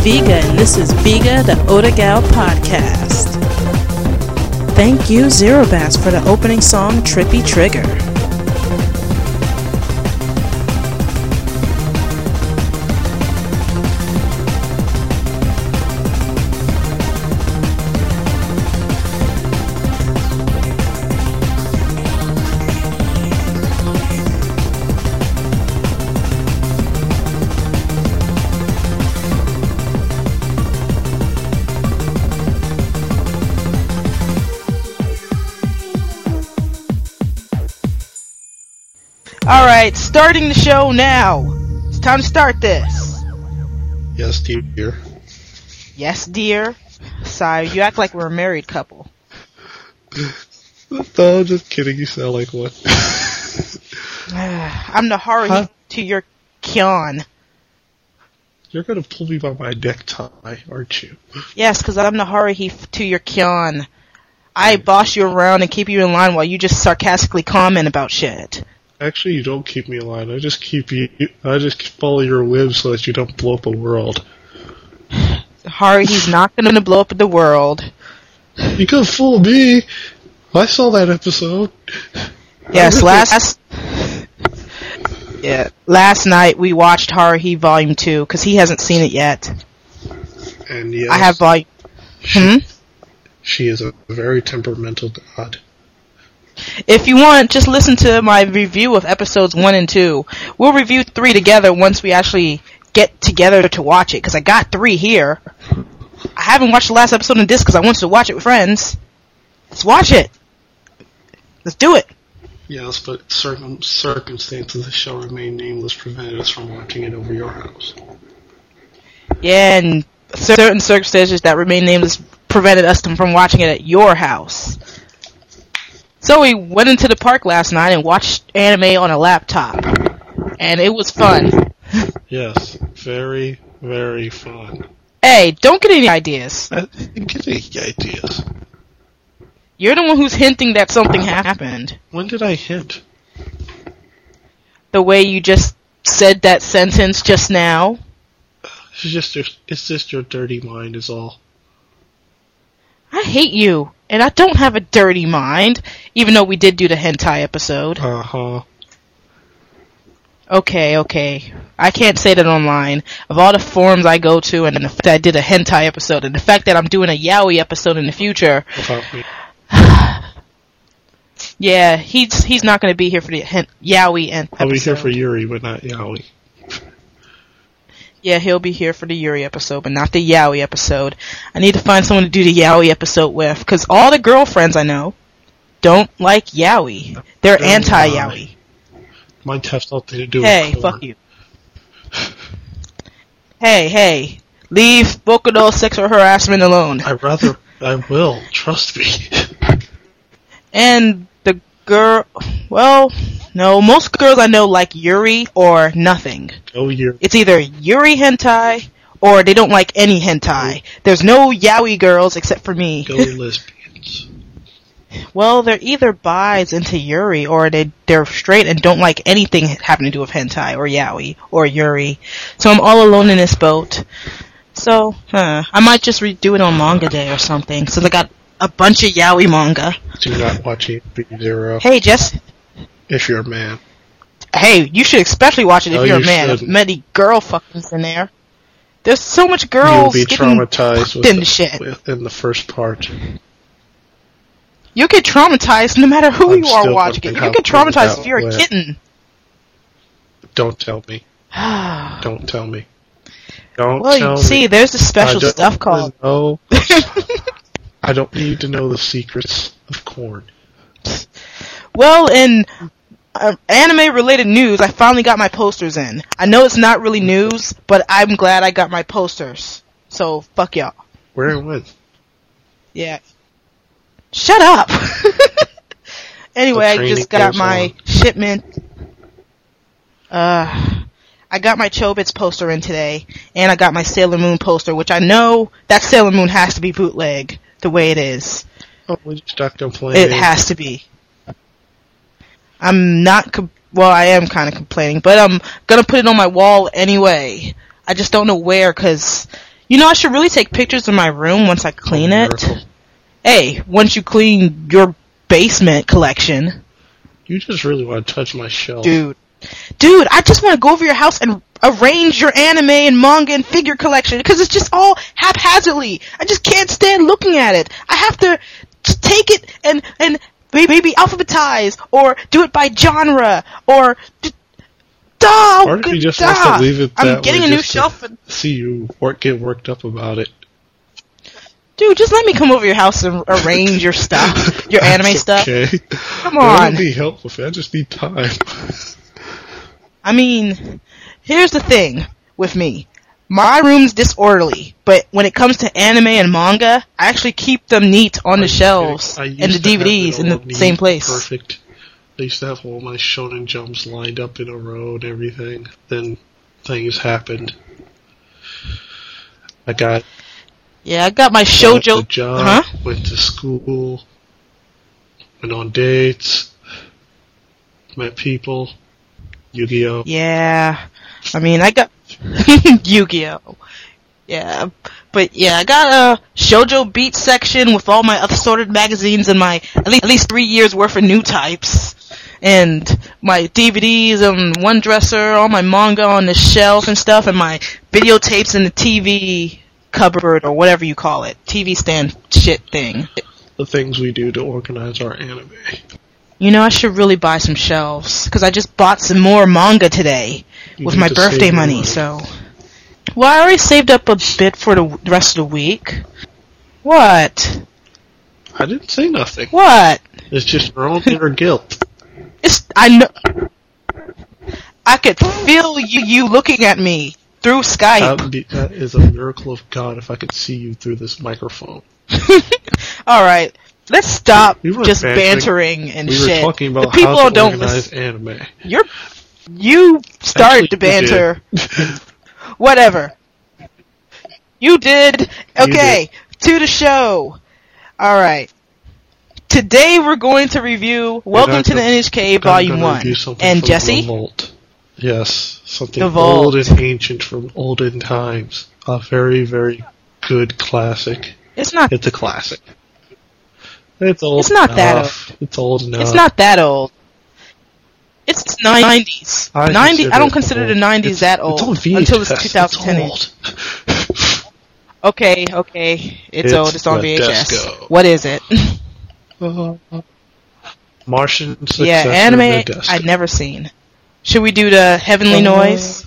Viga, and this is Viga, the Otagal podcast. Thank you, Zero Bass, for the opening song, Trippy Trigger. Alright, starting the show now. It's time to start this. Yes, dear. Yes, dear. Sorry, you act like we're a married couple. No, just kidding. You sound like one. I'm the Haruhi to your Kyon. You're gonna pull me by my necktie, aren't you? Yes, because I'm the Haruhi to your Kyon. I boss you around and keep you in line while you just sarcastically comment about shit. Actually, you don't keep me in line. I just follow your whims so that you don't blow up the world. Haruhi's not gonna blow up the world. You could fool me. I saw that episode. Yes, last night we watched Haruhi Volume 2, because he hasn't seen it yet. And yes, I have Volume... She is a very temperamental god. If you want, just listen to my review of episodes 1 and 2. We'll review 3 together once we actually get together to watch it, because I got 3 here. I haven't watched the last episode in disc because I wanted to watch it with friends. Let's watch it. Let's do it. Yes, but circumstances that shall remain nameless prevented us from watching it over your house. Yeah, and certain circumstances that remain nameless prevented us from watching it at your house. So we went into the park last night and watched anime on a laptop. And it was fun. Yes, very, very fun. Hey, don't get any ideas. I didn't get any ideas. You're the one who's hinting that something happened. When did I hint? The way you just said that sentence just now. It's just your dirty mind is all. I hate you, and I don't have a dirty mind, even though we did do the hentai episode. Uh-huh. Okay. I can't say that online. Of all the forums I go to, and the fact that I did a hentai episode, and the fact that I'm doing a yaoi episode in the future... Without me. Yeah, he's not going to be here for the yaoi episode. I'll be here for Yuri, but not yaoi. Yeah, he'll be here for the Yuri episode, but not the yaoi episode. I need to find someone to do the yaoi episode with, because all the girlfriends I know don't like yaoi. They're anti-yaoi. Might have something to do with Hey, porn. fuck you. Hey, leave Boku no sexual harassment alone. I will, trust me. And the girl, well, no, most girls I know like Yuri or nothing. Go Yuri. It's either Yuri hentai or they don't like any hentai. There's no yaoi girls except for me. Go lesbians. Well, they're either bis into Yuri or they're straight and don't like anything having to do with hentai or yaoi or Yuri. So I'm all alone in this boat. So, I might just redo it on Manga Day or something, since I got a bunch of yaoi manga. Do not watch Zero. Hey, Jess. If you're a man. Hey, you should especially watch it if you're a man. Shouldn't. There's many girl fuckings in there. There's so much girls You'll be getting traumatized into shit. in the first part. You'll get traumatized no matter who I'm you are still watching it. wondering You how get traumatized that if you're a went. kitten. Don't tell me. Don't tell me. Don't Well, tell you me. see, there's this special I don't stuff called... know. I don't need to know the secrets of corn. Well, in anime-related news, I finally got my posters in. I know it's not really news, but I'm glad I got my posters. So, fuck y'all. Where and when? Yeah. Shut up! Anyway, I just got my shipment. I got my Chobits poster in today, and I got my Sailor Moon poster, which I know that Sailor Moon has to be bootleg, the way it is. Oh, we just stuck complaining. It has to be. I'm not, well, I am kind of complaining, but I'm gonna put it on my wall anyway. I just don't know where, cause You know, I should really take pictures of my room once I clean it. Miracle. Hey, once you clean your basement collection. You just really want to touch my shelf. Dude, I just want to go over your house and arrange your anime and manga and figure collection, because it's just all haphazardly. I just can't stand looking at it. I have to just take it and maybe alphabetize, or do it by genre, or... Or if you just want to leave it that I'm getting way a new just to shelf. see you get worked up about it. Dude, just let me come over your house and arrange your stuff, your anime stuff. Okay. Come I on. don't need help with it. I just need time. I mean, here's the thing with me. My room's disorderly, but when it comes to anime and manga, I actually keep them neat on the shelves and the DVDs in the same place. Perfect. I used to have all my Shonen Jumps lined up in a row and everything. Then things happened. I got my shoujo. a job, went to school, went on dates, met people, Yu-Gi-Oh! Yeah, I mean, I got Yu-Gi-Oh! Yeah, but yeah, I got a shoujo beat section with all my assorted magazines and my at least 3 years worth of new types. And my DVDs and one dresser, all my manga on the shelf and stuff, and my videotapes in the TV cupboard, or whatever you call it. TV stand shit thing. The things we do to organize our anime. You know, I should really buy some shelves, because I just bought some more manga today with my birthday money, so... Well, I already saved up a bit for the rest of the week. What? I didn't say nothing. What? It's just your own inner guilt. I know. I could feel you looking at me through Skype. That is a miracle of God if I could see you through this microphone. Alright, let's stop We just bantering and we shit. We were talking about the people how to don't organize listen. anime. You started Actually, the banter. Whatever. You did. Okay, to the show. Alright. Today we're going to review Welcome to the NHK Volume 1. And Jesse? Revolt. Yes, something Revolt. old and ancient from olden times. A very, very good classic. It's not. It's a classic. It's old It's not enough. that old. It's old enough. It's not that old. It's 90s. I don't consider the 90s that old. It's on VHS. Until it's 2010. It's old. Okay. It's old. It's on VHS. Nadesico. What is it? Martian successor Yeah, anime Nadesico. I'd never seen. Should we do the heavenly noise?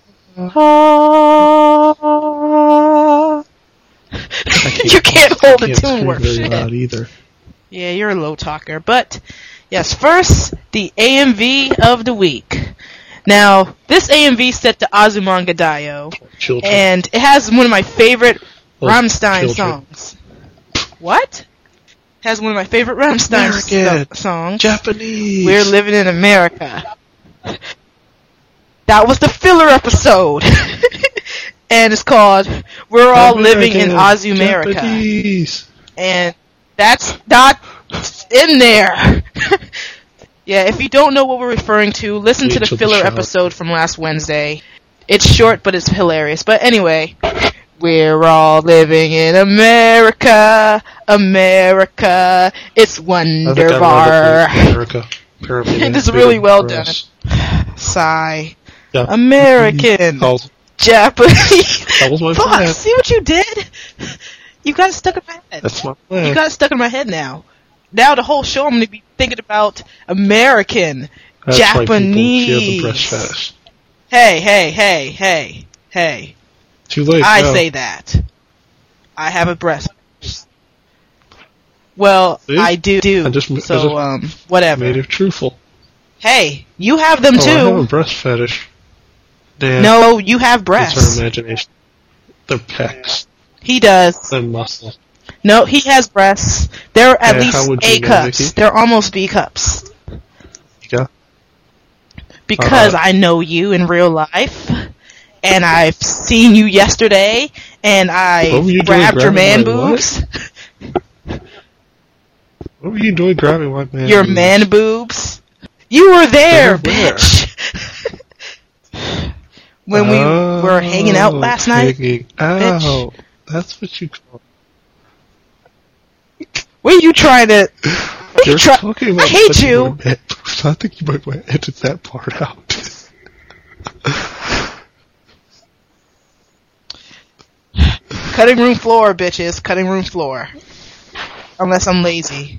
You can't hold the tune worth very shit. loud either. Yeah, you're a low talker. But, yes, first, the AMV of the week. Now, this AMV set to Azumanga Daioh, Children. and it has one of my favorite Those Rammstein children. songs. What? It has one of my favorite Rammstein American. songs. Japanese. We're living in America. That was the filler episode. And it's called We're All Living in Azumerica. Japanese. And that's not in there. Yeah, if you don't know what we're referring to, listen to the Rachel filler the Shop. episode from last Wednesday. It's short, but it's hilarious. But anyway, we're all living in America, America. It's I think I'd Wonderbar. rather play America. Apparently It that's is really big well for done. us. Sigh. Yeah. American. That Japanese. was my Fuck, plan. see what you did? You got it stuck in my head. That's my plan. You got it stuck in my head now. Now the whole show I'm going to be thinking about American, That's Japanese. why people feel the breast fetish. Hey. Too late. I now. say that. I have a breast. Well, See? I do. I just Whatever. made it truthful. Hey, you have them I have a too. breast fetish. Damn. No, you have It's breasts. her imagination. They're pecs. He does. They're muscle. No, he has breasts. They're at Yeah, how least would you A know, cups. Vicky? They're almost B cups. Yeah. Because I know you in real life, and I've seen you yesterday, and What were you I doing, grabbed your man grabbing my boobs. What were you doing grabbing my man? Your boobs? man boobs. You were there, Where? bitch. when we were hanging out last night. Bitch. That's what you call it. What are you trying to... You're talking about I hate you! I think you might want to edit that part out. Cutting room floor, bitches. Cutting room floor. Unless I'm lazy.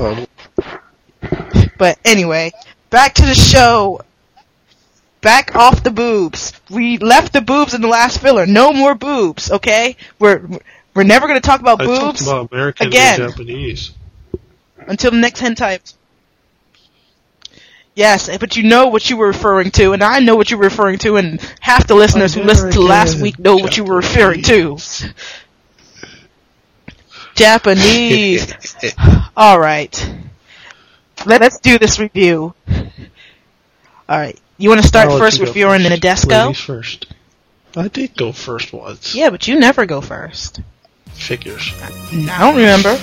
But anyway, back to the show. Back off the boobs. We left the boobs in the last filler. No more boobs, okay? We're never going to talk about boobs talked about American again. and Japanese. Until the next hentai. Yes, but you know what you were referring to, and I know what you were referring to, and half the listeners who listened to last week know what you were referring to. Japanese. Alright. Let's do this review. Alright. You want to start first with Fiora and then Nadesco? Ladies first. I did go first once. Yeah, but you never go first. Figures. I don't remember.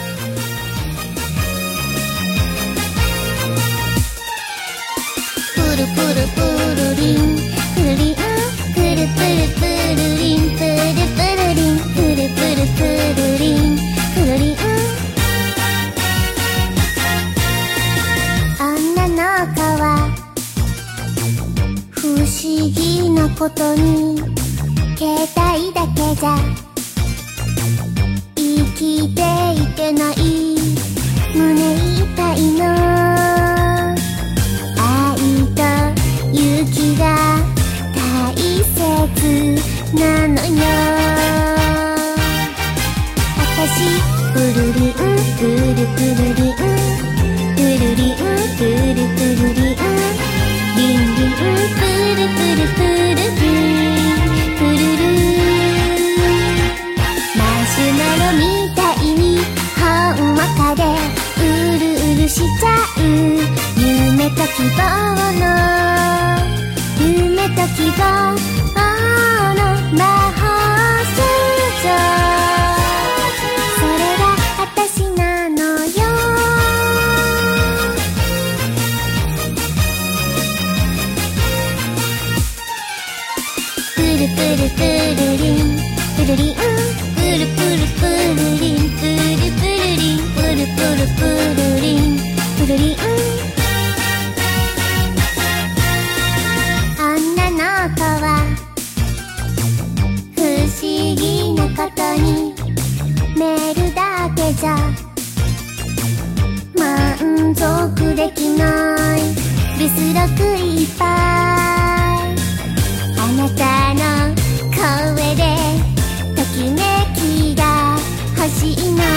ことに携帯だけじゃ生きていけない胸痛いの愛と勇気が大切なのよ私プルリンプルプルリンプルリンプルプルリンリンリンプルプルプルしちゃう夢と希望の夢と希望の魔法少女それが私なのよプルプルプルリンプルリンプルプルプルリンプルプルリンプルプルプルリンプルリン女の子は不思議なことにメールだけじゃ満足できないリス6いっぱいあなたの声でときめきが欲しいな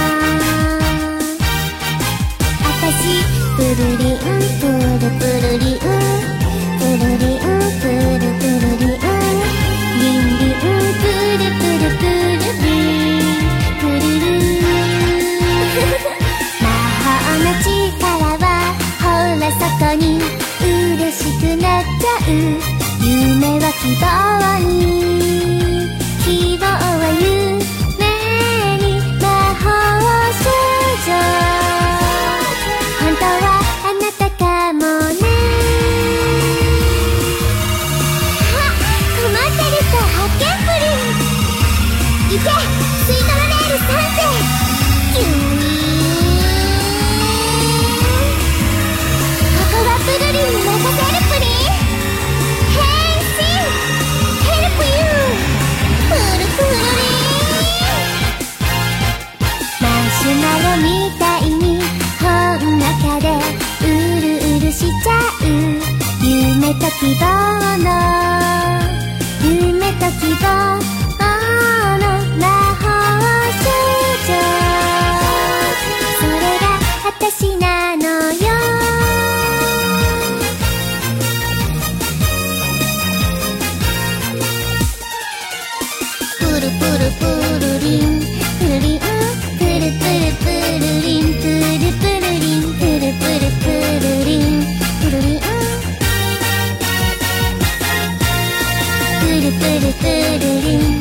私プルリンプルプルリンプルリンプルプルリンリンリンプルプルプルリンプルル魔法の力はほらそこに嬉しくなっちゃう夢は希望に希望は夢に魔法少女本当はあなたかもねあ、困ってる人発見プリンいけスイートラレール3世キューここはプルリンに任せるプリン変身ヘルプユープルプルリンマシュマロみたいに本中でうるうるしちゃう夢と希望の夢と希望の魔法少女それが私なのよプルプルプルリンプルリンプルプルプルリンプルプルリンプルプルプルリンプルリンプルプルプルリン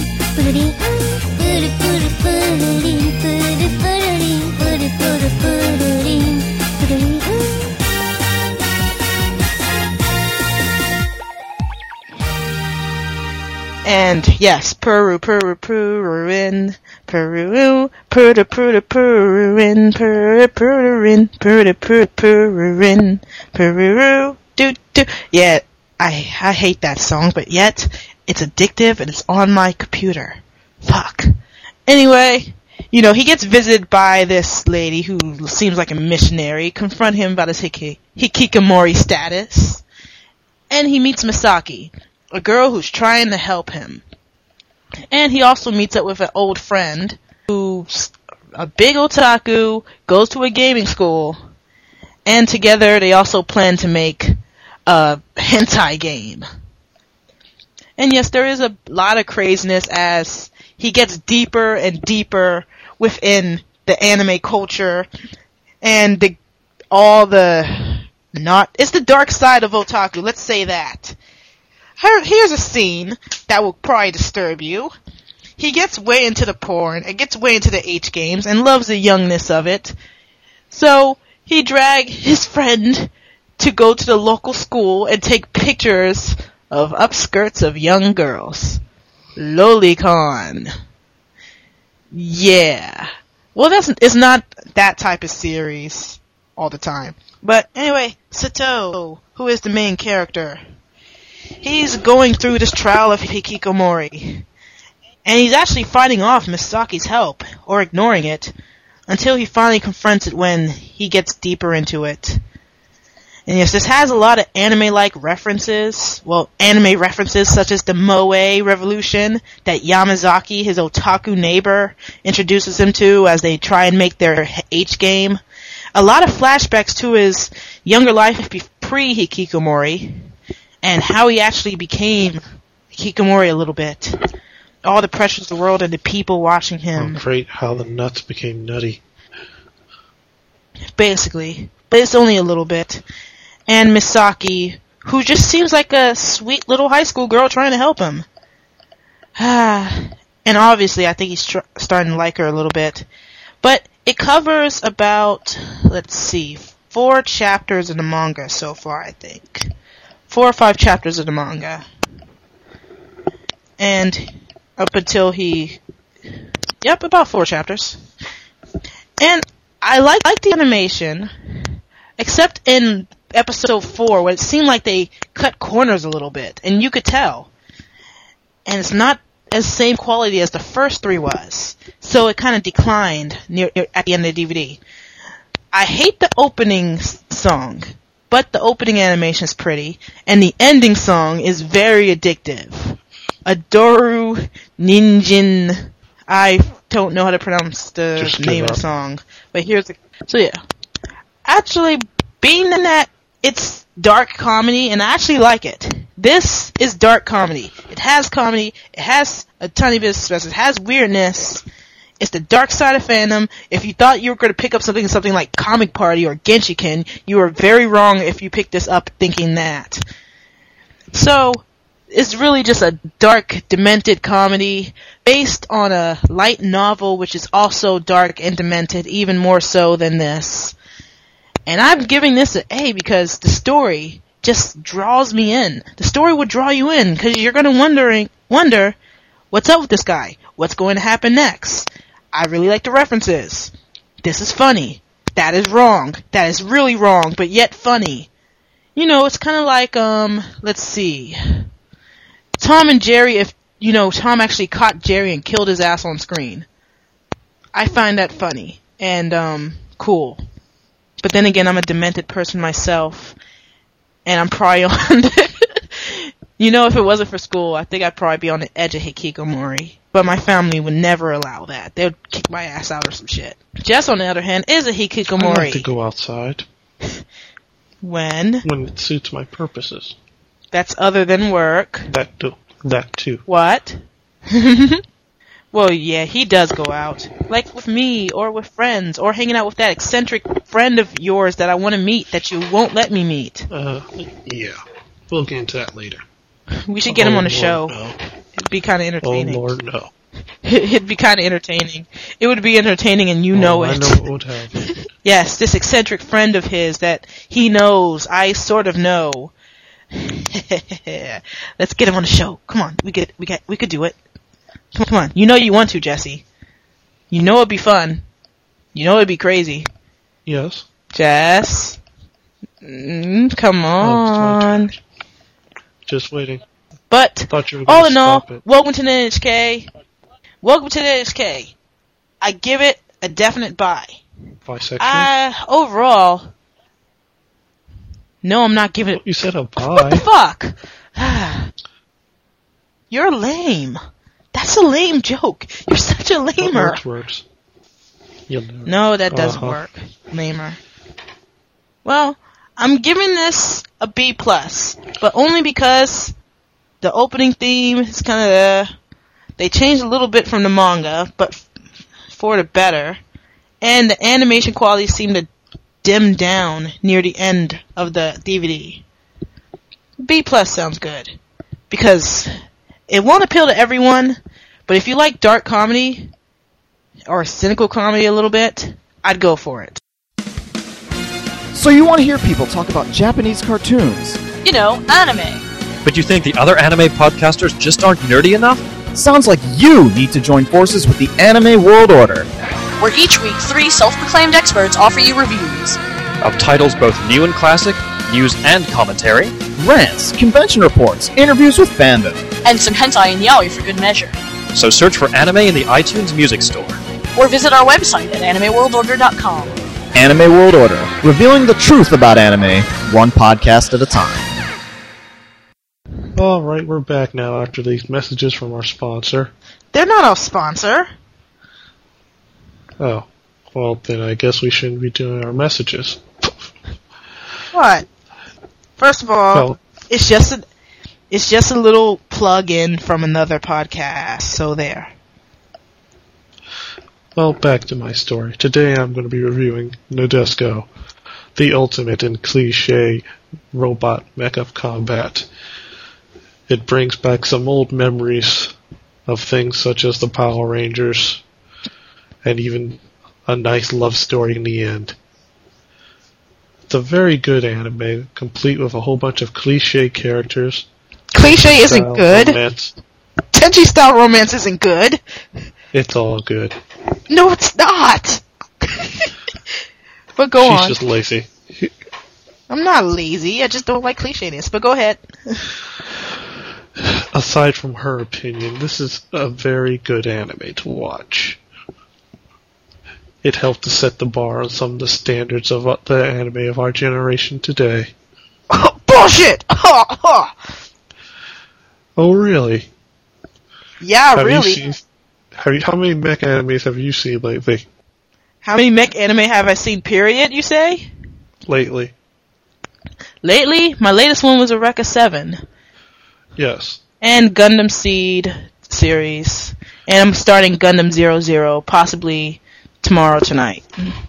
And yes, Peru, Peru, Peruin, Peru, Peru, Peru, Peruin, Peru, Peruin, Peru, Peru, Peruin, Peru, do. Yeah, I hate that song, but yet it's addictive and it's on my computer. Fuck. Anyway, you know, he gets visited by this lady who seems like a missionary, confront him about his hikikomori status, and he meets Misaki, a girl who's trying to help him. And he also meets up with an old friend who's a big otaku, goes to a gaming school, and together they also plan to make a hentai game. And yes, there is a lot of craziness as he gets deeper and deeper within the anime culture, and it's the dark side of otaku, let's say that. Here's a scene that will probably disturb you. He gets way into the porn, and gets way into the H games, and loves the youngness of it. So, he dragged his friend to go to the local school and take pictures of upskirts of young girls. Lolicon. Yeah. Well, it's not that type of series all the time. But anyway, Sato, who is the main character, he's going through this trial of hikikomori. And he's actually fighting off Misaki's help, or ignoring it, until he finally confronts it when he gets deeper into it. And yes, this has a lot of anime-like references. Well, anime references such as the Moe Revolution that Yamazaki, his otaku neighbor, introduces him to as they try and make their H game. A lot of flashbacks to his younger life pre-hikikomori, and how he actually became hikikomori a little bit. All the pressures of the world and the people watching him. Oh, great, how the nuts became nutty. Basically. But it's only a little bit. And Misaki, who just seems like a sweet little high school girl trying to help him. And obviously, I think he's starting to like her a little bit. But it covers about, 4 chapters of the manga so far, I think. 4 or 5 chapters of the manga. And up until about 4 chapters. And I like the animation, except in episode 4, where it seemed like they cut corners a little bit, and you could tell. And it's not as same quality as the first 3 was, so it kind of declined at the end of the DVD. I hate the opening song, but the opening animation is pretty, and the ending song is very addictive. Adoru Ninjin. I don't know how to pronounce the name of the song, but actually, being that it's dark comedy, and I actually like it. This is dark comedy. It has comedy, it has a tiny bit of stress, it has weirdness. It's the dark side of fandom. If you thought you were going to pick up something like Comic Party or Genshiken, you were very wrong if you picked this up thinking that. So, it's really just a dark, demented comedy based on a light novel which is also dark and demented, even more so than this. And I'm giving this an A because the story just draws me in. The story would draw you in because you're going to wonder, what's up with this guy? What's going to happen next? I really like the references. This is funny. That is wrong. That is really wrong, but yet funny. You know, it's kind of like, Tom and Jerry, if, Tom actually caught Jerry and killed his ass on screen. I find that funny and, cool. But then again, I'm a demented person myself, and I'm probably on if it wasn't for school, I think I'd probably be on the edge of hikikomori. But my family would never allow that. They would kick my ass out or some shit. Jess, on the other hand, is a hikikomori. I like to go outside. When it suits my purposes. That's other than work. That too. What? Well, yeah, he does go out. Like with me, or with friends, or hanging out with that eccentric friend of yours that I want to meet that you won't let me meet. Yeah. We'll get into that later. We should get him on the show. No. It'd be kind of entertaining. Oh, Lord, no. It'd be kind of entertaining. It would be entertaining and you know it. I know it would have. Yes, this eccentric friend of his that he knows, I sort of know, Let's get him on the show. Come on, we could do it. Come on, you know you want to, Jesse. You know it'd be fun. You know it'd be crazy. Yes. Jess, come on. Just waiting. But Thought you were all gonna in all, stop it. welcome to the NHK. Welcome to the NHK. I give it a definite buy. Bisexual? Overall, no, I'm not giving it. You said a What the bye. fuck? You're lame. That's a lame joke. You're such a lamer. What works? You'll never. No, that doesn't Uh-huh. work. Lamer. Well, I'm giving this a B+, but only because the opening theme is kind of they changed a little bit from the manga, but for the better, and the animation quality seemed to dim down near the end of the DVD. B+ sounds good because it won't appeal to everyone, but if you like dark comedy or cynical comedy a little bit, I'd go for it. So you want to hear people talk about Japanese cartoons? You know, anime. But you think the other anime podcasters just aren't nerdy enough? Sounds like you need to join forces with the Anime World Order. Where each week 3 self-proclaimed experts offer you reviews. Of titles both new and classic, news and commentary, Rants, convention reports, interviews with fandom. And some hentai and yaoi for good measure. so search for anime in the iTunes Music Store. Or visit our website at animeworldorder.com. Anime World Order, revealing the truth about anime, one podcast at a time. Alright, we're back now after these messages from our sponsor. They're not our sponsor. Oh. Well, then I guess we shouldn't be doing our messages. What? First of all, Well, it's just a little plug-in from another podcast, so there. well, back to my story. Today I'm going to be reviewing Nadesco, the ultimate in cliché robot mecha combat. It brings back some old memories of things such as the Power Rangers, and even a nice love story in the end. It's a very good anime, complete with a whole bunch of cliché characters. Cliché isn't style, good. romance. Tenchi style romance isn't good. It's all good. No, it's not. But go She's on. just lazy. I'm not lazy. I just don't like clichéness. But go ahead. Aside from her opinion, this is a very good anime to watch. It helped to set the bar on some of the standards of the anime of our generation today. Bullshit! Oh, really? Yeah, Have really. you seen? How many mech animes have you seen lately? How many mech anime have I seen, period, you say? Lately, Lately, my latest one was Eureka 7. yes. And Gundam Seed series. And I'm starting Gundam 00, possibly tomorrow tonight.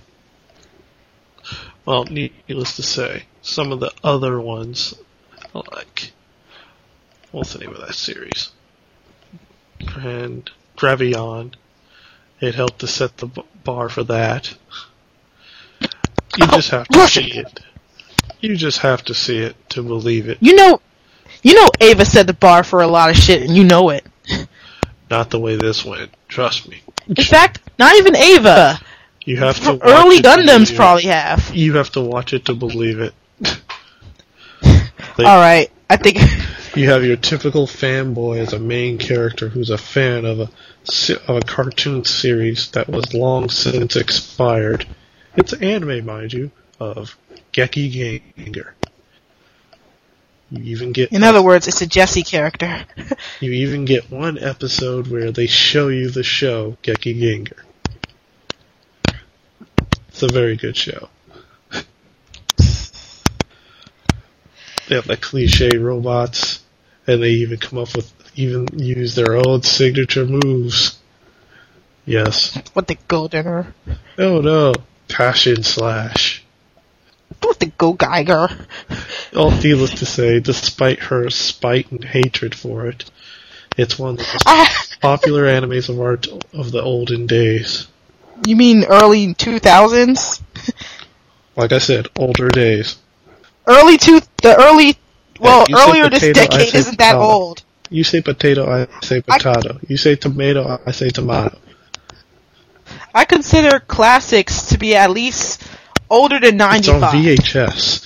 Well, needless to say, some of the other ones, like, what's the name of that series? And Gravion, it helped to set the bar for that. You just have to see it. You just have to see it to believe it. You know Ava set the bar for a lot of shit, and you know it. Not the way this went. Trust me. In fact, not even Ava. You have to watch Early it to Gundams believe it. probably have. You have to watch it to believe it. Alright, I think... You have your typical fanboy as a main character who's a fan of a cartoon series that was long since expired. It's an anime, mind you, of Geki Ganger. You even get In other words, it's a Jessie character. you even get one episode where they show you the show Geki Ganger. It's a very good show. They have like cliche robots, and they even come up with even use their own signature moves. Yes. What the Goldener? Oh no. Passion Slash. What the Go Geiger? All needless to say, despite her spite and hatred for it, it's one of the most Ah, popular animes of the olden days. you mean early 2000s? Like I said, older days. The early Well, You say earlier this potato, I decade say isn't that potato. old. You say potato, I say potato. You say tomato, I say tomato. I consider classics to be at least older than It's on 95. VHS.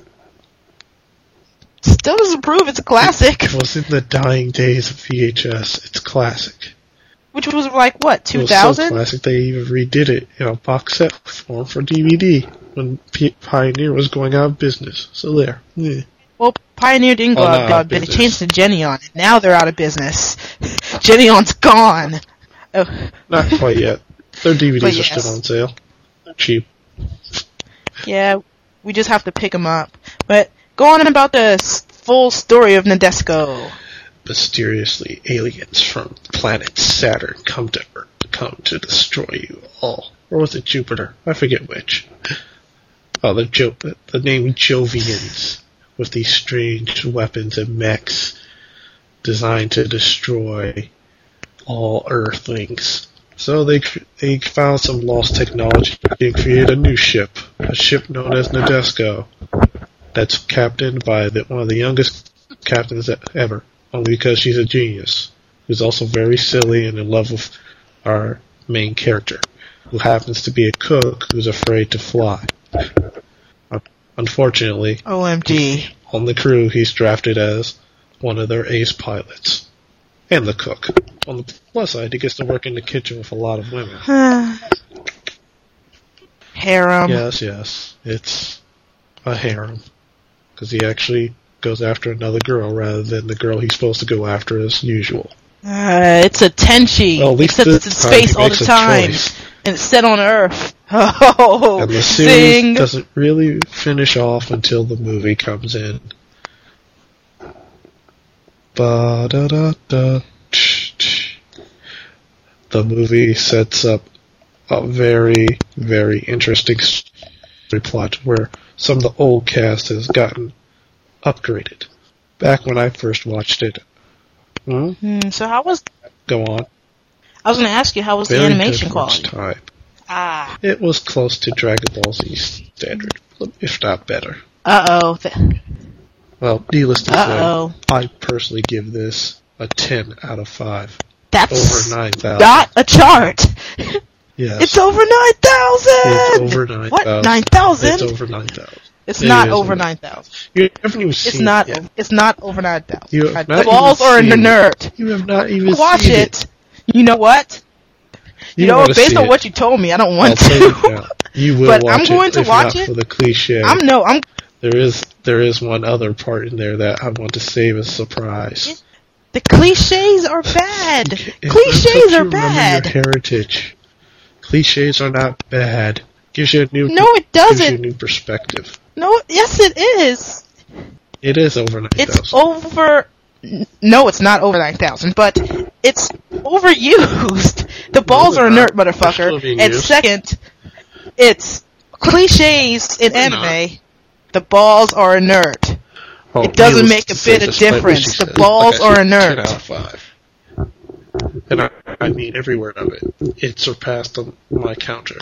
Still doesn't prove it's a classic. It was in the dying days of VHS. It's classic. Which was like, what, It was so 2000? classic they even redid it in a box set form for DVD when Pioneer was going out of business. So there. Yeah. Well, Pioneer didn't go Oh, out no, of business. They business. changed to Geneon, and now they're out of business. Geneon's gone. Oh, Not quite yet. Their DVDs But are yes. still on sale. They're cheap. yeah, we just have to pick them up. But go on about the full story of Nadesco. Mysteriously, aliens from planet Saturn come to Earth, come to destroy you all. Or was it Jupiter? I forget which. Oh, the name Jovians, with these strange weapons and mechs designed to destroy all Earthlings. So they found some lost technology and created a new ship, a ship known as Nadesco, that's captained by one of the youngest captains ever, only because she's a genius, who's also very silly and in love with our main character, who happens to be a cook who's afraid to fly. Unfortunately, OMG. on the crew, he's drafted as one of their ace pilots. And the cook. On the plus side, he gets to work in the kitchen with a lot of women. Harem. Yes. It's a harem. Because he actually goes after another girl rather than the girl he's supposed to go after as usual. It's a Tenchi. Well, at least except this it's in time space he all makes the a time. choice. And it's set on Earth. Oh, And the series zing. doesn't really finish off until the movie comes in. Ba-da-da-da. The movie sets up a very, very interesting story plot where some of the old cast has gotten upgraded. Back when I first watched it. So how was... Go on. I was going to ask you, how was the Very animation good for its quality? time. It was close to Dragon Ball Z standard, if not better. Uh-oh. Well, needless to say, Uh-oh. I personally give this a 10 out of 5. That's Over 9,000. not a chart. Yes. It's over 9,000! It's over 9,000. What? 9,000? It's over 9,000. It's It not is over over- 9,000. You haven't even It's seen not. it yet. It's not over 9,000. You have The not balls even are in the seen it. nerd. You have not even Watch seen it. You know what? You know wanna what? Based see on it. what you told me, I don't I'll want tell you to. now. You will But watch I'm going it, to if watch not it. for the cliche. I'm. There is one other part in there that I want to save as a surprise. The cliches are bad. It Cliches helps you are remember bad. your heritage. Cliches are not bad. Gives you a new No, it gives you a doesn't. new perspective. No, yes, it is. It is over 9,000. It's over. No, it's not over 9,000, but it's overused. The balls are they're inert, not. They're motherfucker. still being And used. second, it's cliches in They're anime. The balls are inert. Oh, It doesn't needless make a to say, bit of despite what difference. she The said, balls like I are said, inert. 10 out of 5. And I mean every word of it. It surpassed my counter.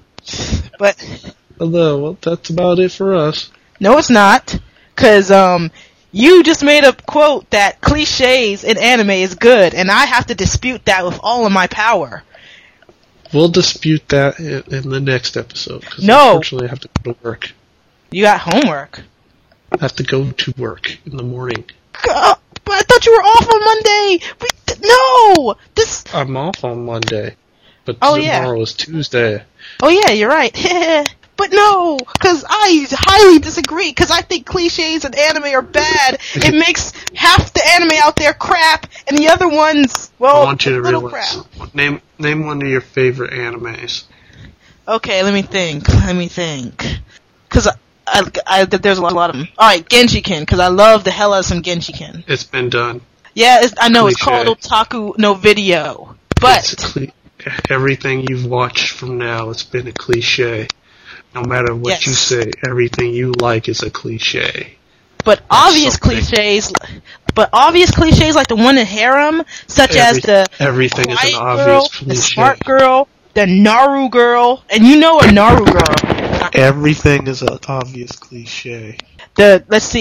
But Although, well, that's about it for us. no, it's not. Cause you just made a quote that cliches in anime is good, and I have to dispute that with all of my power. We'll dispute that in the next episode. Cause No. Unfortunately, I have to go to work. You got homework. I have to go to work in the morning. But I thought you were off on Monday. No, this. I'm off on Monday. But Oh, yeah. tomorrow is Tuesday. Oh yeah, you're right. But no, because I highly disagree. Because I think cliches in anime are bad. It makes half the anime out there crap, and the other ones, well, I want you to little realize. crap. Name one of your favorite animes. Okay, let me think. Because there's a lot of them. All right, Genjiken, because I love the hell out of some Genjiken. It's been done. Yeah, I know it's Cliche. called Otaku no Video, but Everything you've watched from now, it's been a cliche. No matter what Yes. you say, everything you like is a cliche. But obvious something. cliches like the one in Harem, such as the everything is an quiet obvious girl, cliche. the smart girl, the Naru girl, and you know a Naru girl. Everything is an obvious cliche. Let's see,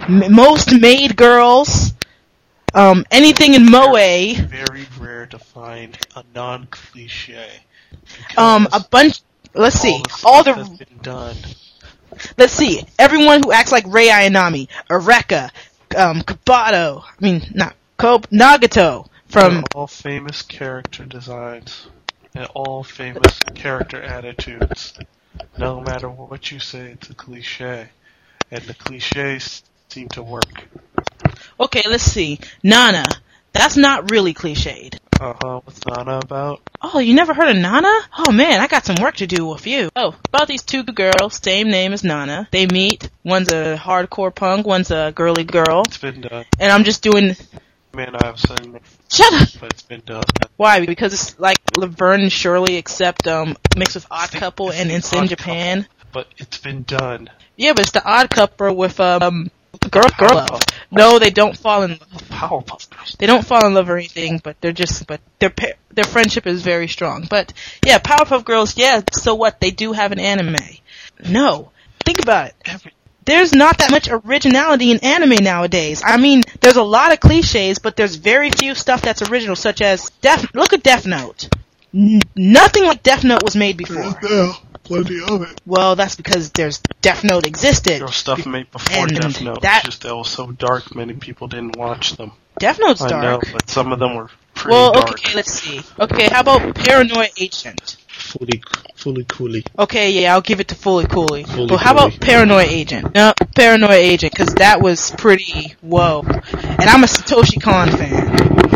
most maid girls, anything in moe. Very rare to find a non-cliche. A bunch. Let's see. All the stuff has been done. Let's see. Everyone who acts like Rei Ayanami, Eureka, Kabato. I mean, not Nagato from. They're all famous character designs and all famous character attitudes. No matter what you say, it's a cliche, and the cliches seem to work. Okay, let's see. Nana. That's not really cliched. What's Nana about? Oh, you never heard of Nana? Oh man, I got some work to do with you. Oh, about these two girls, same name as Nana. They meet. One's a hardcore punk, one's a girly girl. It's been done. And I'm just doing... Man, I've seen... Shut up! But it's been done. Why? Because it's like Laverne and Shirley, except mixed with Odd Couple and Insane Japan. Couple, but it's been done. Yeah, but it's the Odd Couple with girl love. No, they don't fall in love. Powerpuff Girls. They don't fall in love or anything, but their friendship is very strong. But yeah, Powerpuff Girls. Yeah, so what? They do have an anime. No, think about it. There's not that much originality in anime nowadays. I mean, there's a lot of cliches, but there's very few stuff that's original, such as look at Death Note. Nothing like Death Note was made before. Yeah, plenty of it. Well, that's because Death Note existed. There was stuff made before Death Note. It's just that was so dark, many people didn't watch them. Death Note's dark. I know, but some of them were pretty dark. Okay, let's see. Okay, how about Paranoia Agent? Fully Cooley. Okay, yeah, I'll give it to Fully Cooley. But how about Paranoia Agent? No, Paranoia Agent, because that was pretty whoa. And I'm a Satoshi Kon fan.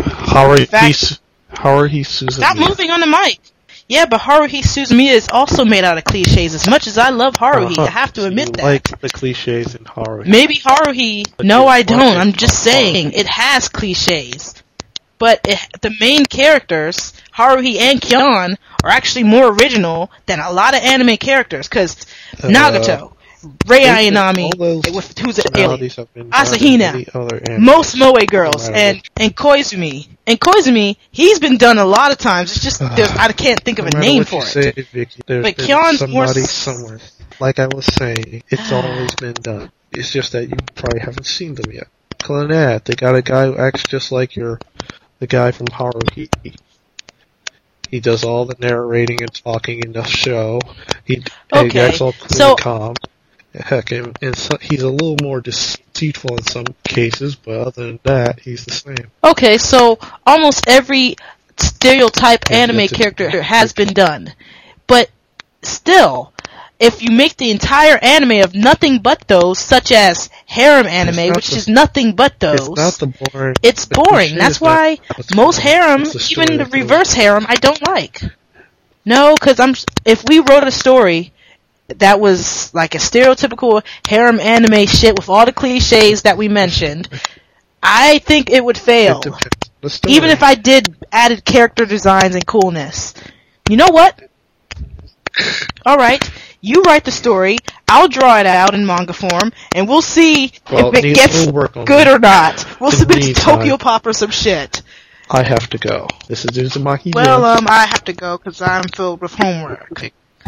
Haruhi Suzumiya. Stop moving on the mic. Yeah, but Haruhi Suzumiya is also made out of cliches. As much as I love Haruhi, I have to admit that. Like the cliches in Haruhi. Maybe Haruhi... No, I don't. I'm just saying. It has cliches. But the main characters, Haruhi and Kyon, are actually more original than a lot of anime characters. Because Nagato, Rei Ayanami, who's an alien, Asahina, most moe girls, and Koizumi. And Koizumi, he's been done a lot of times. It's just I can't think of a name for it. Vicky, but Kyon's somebody somewhere. Like I was saying, it's always been done. It's just that you probably haven't seen them yet. Clannad, they got a guy who acts just like the guy from Haruhi. He does all the narrating and talking in the show. He acts all cool and calm. Heck, and he's a little more deceitful in some cases, but other than that, he's the same. Okay, so almost every stereotype anime character has been done. But still, if you make the entire anime of nothing but those, such as harem anime, which is nothing but those, it's boring. That's why most harem, even the reverse harem, I don't like. No, because if we wrote a story that was like a stereotypical harem anime shit with all the cliches that we mentioned, I think it would fail. Even if I did added character designs and coolness. You know what? Alright, you write the story, I'll draw it out in manga form, and we'll see if it gets good or not. We'll submit it to Tokyo Pop or some shit. I have to go. This is Uzumaki. Well, I have to go because I'm filled with homework.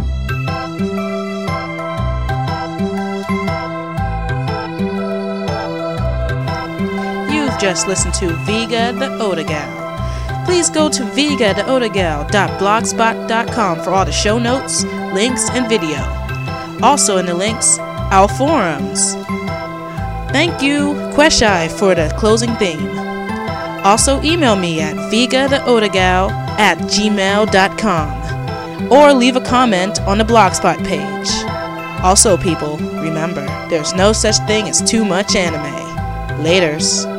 You've just listened to Viga the Otagal. Please go to vigatheotagal.blogspot.com for all the show notes, links, and video. Also in the links, our forums. Thank you, Queshai, for the closing theme. Also email me at vigatheotagal@gmail.com or leave a comment on the Blogspot page. Also, people, remember, there's no such thing as too much anime. Laters.